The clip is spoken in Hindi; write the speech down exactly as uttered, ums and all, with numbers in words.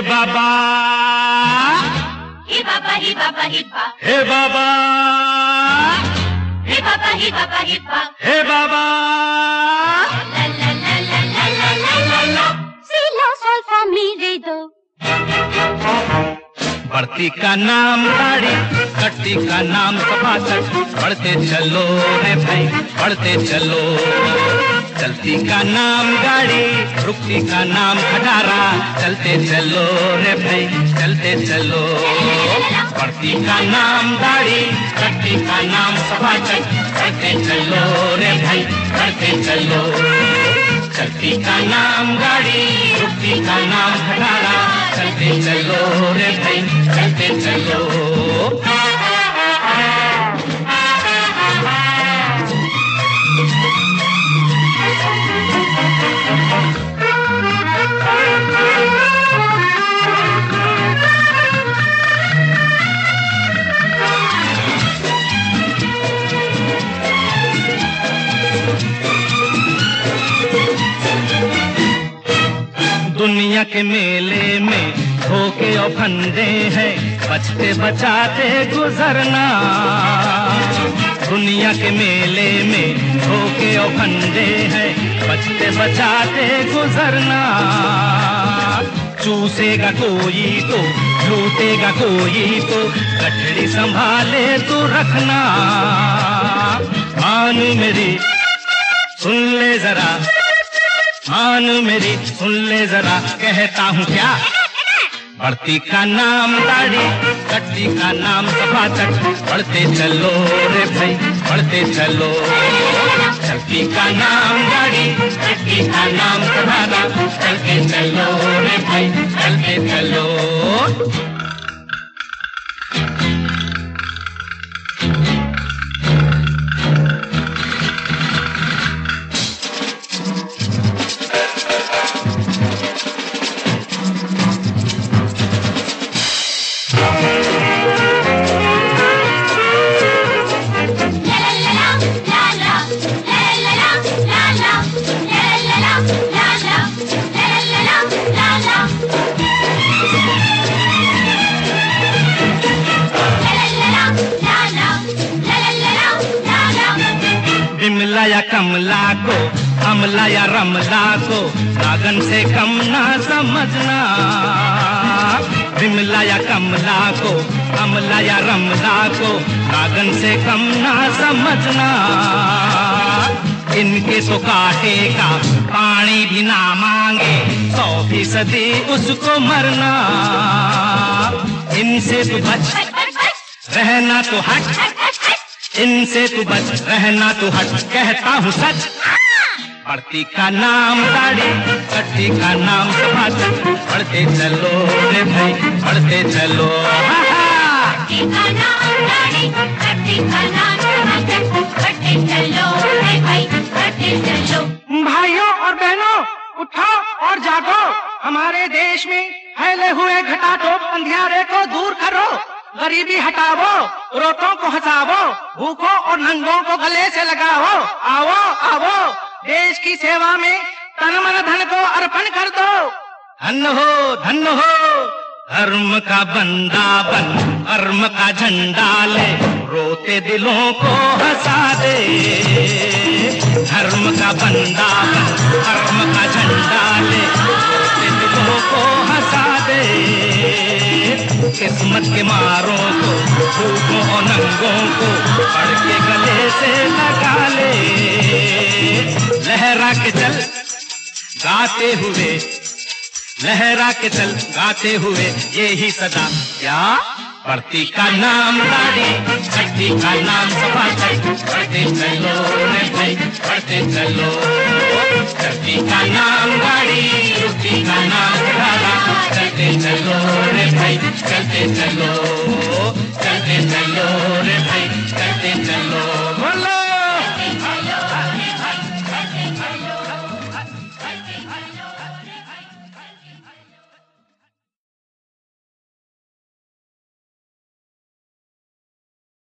बाबा हे बाबा हे बाबा हे बा हे बाबा हे बाबा हे बाबा हे बा हे बाबा ला ला ला ला ला ला ला ला ला सी ला सोल फा मी रे दो। बढ़ती का नाम दाढ़ी, कट्टी का नाम सपासट, बढ़ते चलो रे भाई बढ़ते चलो। चलती का नाम गाड़ी, रुकती का नाम खटारा, चलते चलो रे भाई चलते चलो। बढ़ती का नाम दाढ़ी, कट्टी का नाम सपासट, बढ़ते चलो रे भाई बढ़ते चलो। चलती का नाम गाड़ी, रुकती का नाम खटारा, चलते चलो रे भाई चलते चलो। दुनिया के मेले में धोखे और फंदे हैं, बचते बचाते गुजरना। दुनिया के मेले में धोखे और फंदे हैं, बचते बचाते गुजरना। चूसेगा कोई तो लूटेगा कोई तो, गठड़ी संभाले तो रखना। मान मेरी सुन ले जरा, मान मेरी सुन ले जरा, कहता हूँ क्या। बढ़ती का नाम दाढ़ी, कट्टी का नाम सपासट, बढ़ते चलो रे भाई बढ़ते चलो। चलती का नाम गाड़ी, कट्टी का नाम सपाटा, चलते चलो रे भाई चलते चलो। बिमला या कमला को, अमला या रमला को, नागन से कम ना समझना। बिमला या कमला को, अमला या रमला को, नागन से कम ना समझना। इनके तो काटे का पानी भी ना मांगे, सौ फीसदी उसको मरना। इनसे तू बच रहना तो हट, इनसे तू बच रहना तू हट, कहता हूँ सच। बढ़ती का नाम दाढ़ी, कट्टी का नाम सपासट, बढ़ते चलो रे भाई बढ़ते चलो। कट्टी का नाम दाढ़ी, कट्टी का नाम सपासट, बढ़ते चलो रे भाई बढ़ते चलो। भाइयों और बहनों उठो और जागो, हमारे देश में फैले हुए घटाटोप अंधियारे को दूर करो। गरीबी हटाओ, रोटों को हटाओ, भूखों और नंगों को गले से लगाओ। आओ आओ देश की सेवा में तन मन धन को अर्पण कर दो। धन हो धन हो धर्म का बंदा बन, कर्म का झंडा ले, रोते दिलों को हंसा दे। धर्म का बंदा बन, कर्म का झंडा ले, रोते दिलों को हंसा दे। किस्मत के मारों को, भूखों और नंगों को, पढ़ के गले से लगा ले। लहरा के चल गाते हुए, लहरा के चल गाते हुए, ये ही सदा क्या। बढ़ती का नाम दाढ़ी, कट्टी का नाम सपासट, बढ़ते चलो रे भाई बढ़ते चलो।